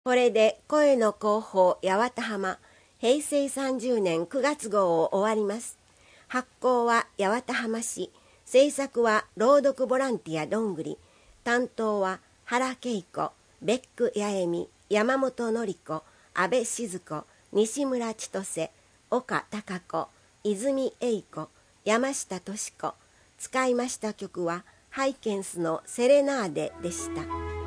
これで声の広報八幡浜平成30年9月号を終わります。発行は八幡浜市、制作は朗読ボランティアどんぐり、担当は原恵子、ベック八重美、山本典子、安倍静子、西村千歳、岡貴子、泉栄子、山下敏子。使いました曲はハイケンスのセレナーデでした。